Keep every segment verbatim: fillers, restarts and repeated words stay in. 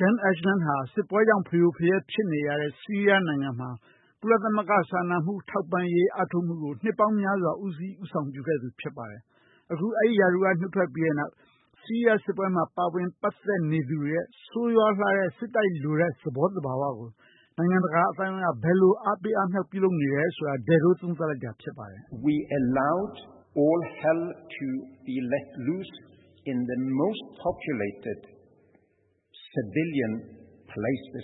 Dan Ajlan ဟာစစ်ပွဲကြောင့်ဖရိုဖရဲဖြစ်နေရတဲ့ဆီးရီးယားနိုင်ငံမှာကုလသမဂ္ဂစာနာမှုထောက်ပံ့ရေးအားထုတ်မှုကိုနှစ်ပေါင်းများစွာဦးစီးဦးဆောင်ပြုခဲ့သူဖြစ်ပါတယ်။အခုအဲဒီရာထူးကနှုတ်ထွက်ပြီးတဲ့နောက်ဆီးရီးယားစစ်ပွဲမှာပါဝင်ပတ်သက်နေသူရဲ့ဆိုးရွားလှတဲ့စစ်တိုက်လိုတဲ့သဘောတဘာဝကိုနိုင်ငံတကာအတိုင်းအဝိုင်းကဘယ်လိုအားပေးအားမြှောက်ပြုလုပ်နေတယ်ဆိုတာဒဲလို့သုံးသပ်လိုက်တာဖြစ်ပါတယ်။ We allowed all hell to be let loose in the most populated civilian places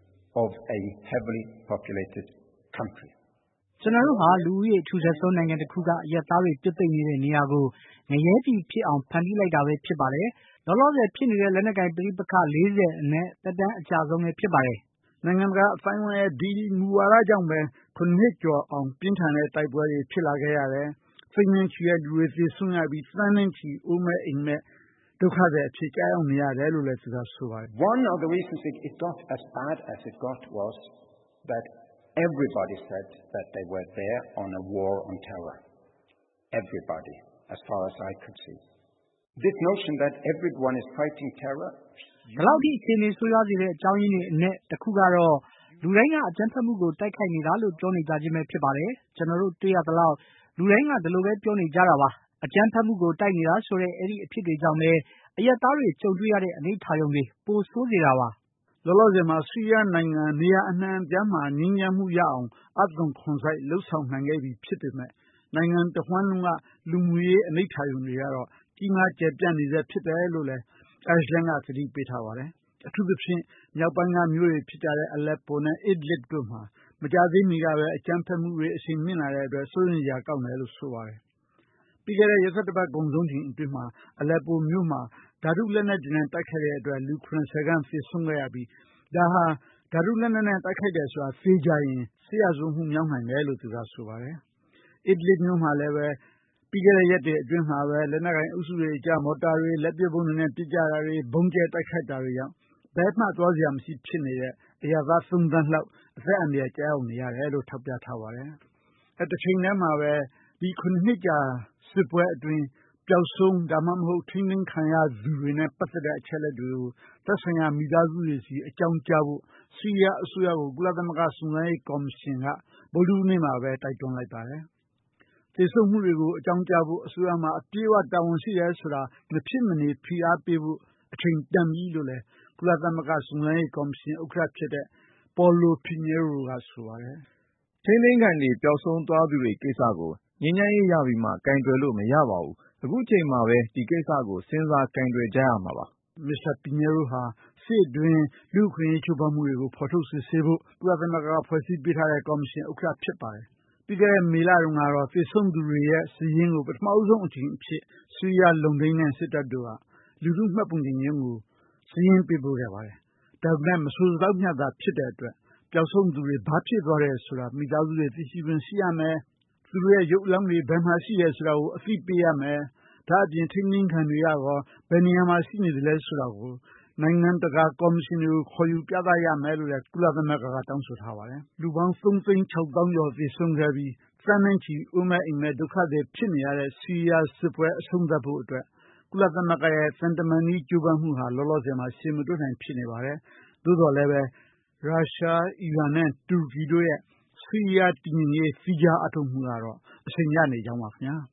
of a heavily populated country. ကျွန်တော်တို့ဟာလူဦးရေအထူထပ်ဆုံးနိုင်ငံတစ်ခုကအရပ်သားတွေပြစ်သိမ့်နေတဲ့နေရာကိုငရဲပြည်ဖြစ်အောင်ဖန်တီးလိုက်တာပဲဖြစ်ပါတယ်။လောလောဆယ်ဖြစ်နေတဲ့လက်နက်ကိုင်ပဋိပက္ခလေးဆယ်အနက်တက်တန်းအကျဆုံးလည်းဖြစ်ပါတယ်။နိုင်ငံတကာအတိုင်းအဝိုင်းရဲ့ဒီမူဝါဒကြောင့်ပဲခုနှစ်ကျော်အောင်ပြင်းထန်တဲ့တိုက်ပွဲတွေဖြစ်လာခဲ့ရတယ်။စိတ်နှင်းချီတဲ့လူတွေသေဆုံးရပြီးသန်းနှင်းချီအိုးမဲ့အိမ်မဲ့ဒုက္ခတွေအဖြစ်ကြားရောက်နေရတယ်လို့လည်းသူကဆိုပါတယ်။ One of the reasons it, it got as bad as it got was that everybody said that they were there on a war on terror. Everybody, as far as I could see. This notion that everyone is fighting terror. ဘလောက်ဒီအခြေအနေဆိုးရွားစေတဲ့အကြောင်းရင်းတွေအနက်တစ်ခုကတော့လူတိုင်းကအကြမ်းဖက်မှုကိုတိုက်ခိုက်နေတာလို့ပြောနေကြခြင်းပဲဖြစ်ပါတယ်။ကျွန်တော်တို့တွေ့ရသလောက်လူတိုင်းကဒီလိုပဲပြောနေကြတာပါ။အကြမ်းဖက်မှုကိုတိုက်နေတာဆိုတဲ့အဲ့ဒီအဖြစ်တွေကြောင့်ပဲအရက်သားတွေကြုံတွေ့ရတဲ့အနေထားရုံတွေပိုဆိုးစေတာပါ။လောလောဆယ်မှာဆီးရီးယားနိုင်ငံနေရာအနှံ့အပြားမှာငြိမ်းချမ်းမှုရအောင်အသွင်ခွန်စိုက်လှုပ်ဆောင်နိုင်ခဲ့ပြီဖြစ်ပေမဲ့နိုင်ငံတဝှမ်းလုံးကလူမှုရေးအနိဋ္ဌာရုံတွေကတော့ကြီးမားကျယ်ပြန့်နေစေဖြစ်တယ်လို့လည်း Ajlan ကသတိပေးထားပါတယ်။အထူးသဖြင့်မြောက်ပိုင်းကမြို့တွေဖြစ်ကြတဲ့ Aleppo နဲ့ Idlib တို့မှာမကြသေးမီကပဲအကြမ်းဖက်မှုတွေအရှိန်မြင့်လာတဲ့အတွက်စိုးရိမ်စရာကောင်းတယ်လို့ဆိုပါတယ်။ပြီးခဲ့တဲ့ရက်သတ္တပတ်ကုန်ဆုံးချိန်အတွင်းမှာ Aleppo မြို့မှာဓာတုလက်နက်တွေနဲ့တိုက်ခိုက်တဲ့အတွက်လူခုနှစ်ဆယ်ခန့်သေဆုံးခဲ့ရပြီးဒါဟာဓာတုလက်နက်နဲ့တိုက်ခိုက်တယ်ဆိုတာသေချာရင်စစ်ရာဇဝတ်မှုမြောက်နိုင်တယ်လို့သူကဆိုပါတယ်။ Idlib မြို့မှာလည်းပဲပြီးခဲ့တဲ့ရက်တွေအတွင်းမှာပဲလက်နက်ကိုင်အုပ်စုတွေကြားမော်တာတွေလက်ပစ်ဗုံးတွေနဲ့ပစ်ကြတာတွေဘုံကျဲတိုက်ခိုက်တာတွေကြောင့်ဘယ်မှသွားစရာမရှိဖြစ်နေတဲ့အရပ်သားသုံးသန်းလောက်အသက်အန္တရာယ်ကြားရောက်နေရတယ်လို့ထောက်ပြထားပါတယ်။အဲတစ်ချိန်တည်းမှာပဲဒီခုနှစ်ကြာစစ်ပွဲအတွင်းပျောက်ဆုံးဒါမှမဟုတ်ထိန်းသိမ်းခံရသူတွေနဲ့ပတ်သက်တဲ့အချက်အလက်တွေကိုသက်ဆိုင်ရာမိသားစုတွေစီအကြောင်းကြားဖို့ဆီးရီးယားအစိုးရကိုကုလသမဂ္ဂစုံစမ်းရေးကော်မရှင်ကဗုဒ္ဓဟူးနေ့မှာပဲတိုက်တွန်းလိုက်ပါတယ်။သေဆုံးမှုတွေကိုအကြောင်းကြားဖို့အစိုးရမှာအပြည့်အဝတာဝန်ရှိတယ်ဆိုတာမဖြစ်မနေဖိအားပေးဖို့အချိန်တန်ပြီလို့လည်းကုလသမဂ္ဂစုံစမ်းရေးကော်မရှင်ဥက္ကဋ္ဌဖြစ်တဲ့ Paulo Pinheiro ကဆိုပါတယ်။ထိန်းသိမ်းခံတွေပျောက်ဆုံးသွားသူတွေကိစ္စကိုငြိမ်းချမ်းရေးရပြီးမှကင်တွယ်လို့မရပါဘူး။အခုချိန်မှာပဲဒီကိစ္စကိုစဉ်းစားကင်တွယ်ကြရမှာပါ။ မစ္စတာ Pinheiro ဟာစစ်အတွင်းလူ့အခွင့်အရေးချိုးဖောက်မှုတွေကိုဖော်ထုတ်စစ်ဆေးဖို့ကုလသမဂ္ဂကဖွဲ့စည်းပေးထားတဲ့ကော်မရှင်ဥက္ကဋ္ဌဖြစ်ပါတယ်။ပြီးခဲ့တဲ့မေလတုန်းကတော့သေဆုံးသူတွေရဲ့စာရင်းကိုပထမဆုံးအကြိမ်အဖြစ်ဆီးရီးယားလုံခြုံရေးနဲ့စစ်တပ်တို့ကလူထုမှတ်ပုံတင်ရုံးကိုစာရင်းပေးပို့ခဲ့ပါတယ်။ဒါပေမဲ့မဆိုစလောက်မျှသာဖြစ်တဲ့အတွက်ပျောက်ဆုံးသူတွေဘာဖြစ်သွားတယ်ဆိုတာမိသားစုတွေသိရှိခွင့်ရှိရမယ်။သူတို့ရဲ့ရုပ်အလောင်းတွေဘယ်မှာရှိတယ်ဆိုတာကိုအသိပေးရမယ်။ဒါအပြင်ထိန်းသိမ်းခံတွေရောဘယ်နေရာမှာရှိနေသလဲဆိုတာကိုနိုင်ငံတကာကော်မရှင်တွေကိုခေါ်ယူပြသရမယ်လို့လည်းကုလသမဂ္ဂကတောင်းဆိုထားပါတယ်။လူပေါင်းသုံးသိန်းခြောက်သောင်းကျော်သေဆုံးခဲ့ပြီးသန်းနဲ့ချီအိုးမဲ့အိမ်မဲ့ဒုက္ခသည်ဖြစ်နေရတဲ့ဆီးရီးယားစစ်ပွဲအဆုံးသတ်ဖို့အတွက်ကုလသမဂ္ဂရဲ့သံတမန်ကြီးကြိုးပမ်းမှုဟာလောလောဆယ်မှာရှေ့မတွေ့နိုင်ဖြစ်နေပါတယ်။သို့တော်လည်းပဲရုရှား၊အီရန်နဲ့တူရကီတို့ရဲ့ဆီးရီးယားတည်ငြိမ်ရေးသီးခြားအထောက်အမှုကတော့အချိန်ရနေကြောင်းပါခင်ဗျာ။